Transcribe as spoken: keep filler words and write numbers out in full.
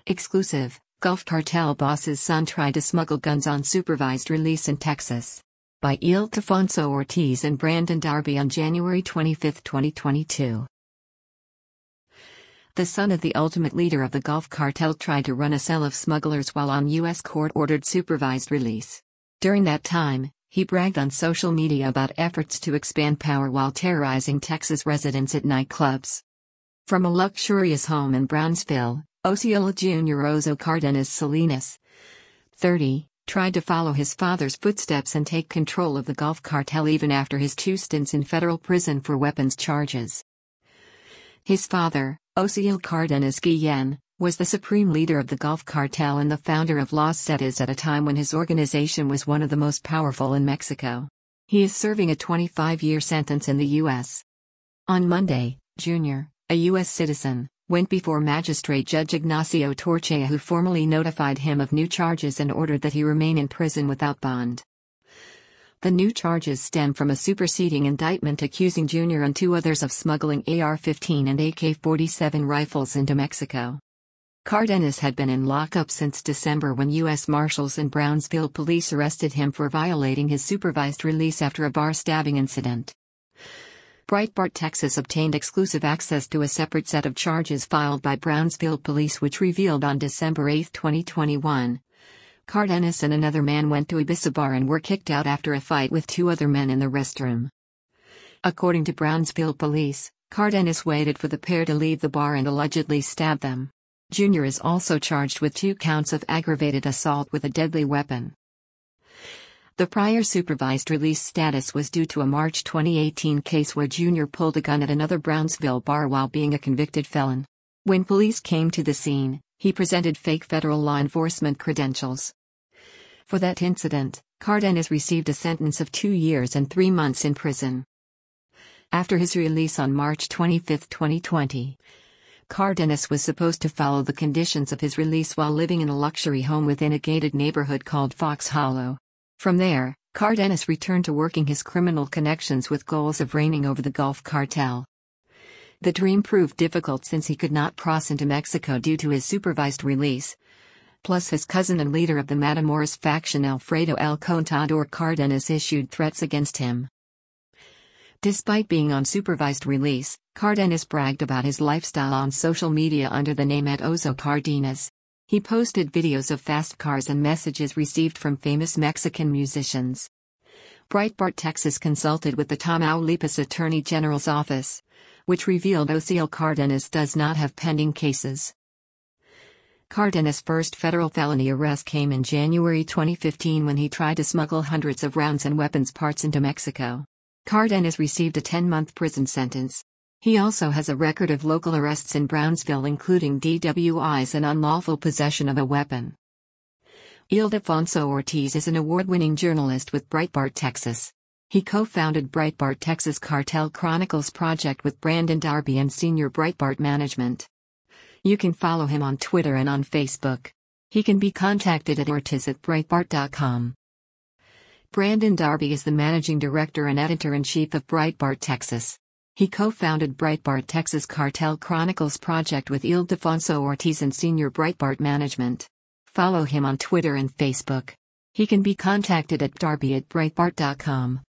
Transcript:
Exclusive, Gulf Cartel boss's son tried to smuggle guns on supervised release in Texas. By Ildefonso Ortiz and Brandon Darby on January twenty-fifth, twenty twenty-two. The son of the ultimate leader of the Gulf Cartel tried to run a cell of smugglers while on U S court-ordered supervised release. During that time, he bragged on social media about efforts to expand power while terrorizing Texas residents at nightclubs. From a luxurious home in Brownsville, Osceola Junior Oso Cardenas Salinas, thirty, tried to follow his father's footsteps and take control of the Gulf Cartel even after his two stints in federal prison for weapons charges. His father, Osceola Cardenas Guillen, was the supreme leader of the Gulf Cartel and the founder of Los Zetas at a time when his organization was one of the most powerful in Mexico. He is serving a twenty-five-year sentence in the U S On Monday, Junior, a U S citizen, went before Magistrate Judge Ignacio Torchea, who formally notified him of new charges and ordered that he remain in prison without bond. The new charges stem from a superseding indictment accusing Junior and two others of smuggling A R fifteen and A K forty-seven rifles into Mexico. Cardenas had been in lockup since December when U S Marshals and Brownsville police arrested him for violating his supervised release after a bar stabbing incident. Breitbart Texas obtained exclusive access to a separate set of charges filed by Brownsville police, which revealed on December eighth, twenty twenty-one. Cardenas and another man went to Ibiza bar and were kicked out after a fight with two other men in the restroom. According to Brownsville police, Cardenas waited for the pair to leave the bar and allegedly stabbed them. Junior is also charged with two counts of aggravated assault with a deadly weapon. The prior supervised release status was due to a March twenty eighteen case where Junior pulled a gun at another Brownsville bar while being a convicted felon. When police came to the scene, he presented fake federal law enforcement credentials. For that incident, Cardenas received a sentence of two years and three months in prison. After his release on March twenty-fifth, twenty twenty, Cardenas was supposed to follow the conditions of his release while living in a luxury home within a gated neighborhood called Fox Hollow. From there, Cardenas returned to working his criminal connections with goals of reigning over the Gulf Cartel. The dream proved difficult since he could not cross into Mexico due to his supervised release. Plus, his cousin and leader of the Matamoros faction Alfredo El Contador Cardenas issued threats against him. Despite being on supervised release, Cardenas bragged about his lifestyle on social media under the name at Oso Cardenas. He posted videos of fast cars and messages received from famous Mexican musicians. Breitbart Texas consulted with the Tamaulipas Attorney General's office, which revealed Osceola Cardenas does not have pending cases. Cardenas' first federal felony arrest came in January twenty fifteen when he tried to smuggle hundreds of rounds and weapons parts into Mexico. Cardenas received a ten-month prison sentence. He also has a record of local arrests in Brownsville, including D W Is and unlawful possession of a weapon. Ildefonso Ortiz is an award-winning journalist with Breitbart Texas. He co-founded Breitbart Texas Cartel Chronicles project with Brandon Darby and Senior Breitbart Management. You can follow him on Twitter and on Facebook. He can be contacted at ortiz at breitbart dot com. Brandon Darby is the managing director and editor-in-chief of Breitbart Texas. He co-founded Breitbart Texas Cartel Chronicles project with Ildefonso Ortiz and Senior Breitbart Management. Follow him on Twitter and Facebook. He can be contacted at darby at breitbart dot com.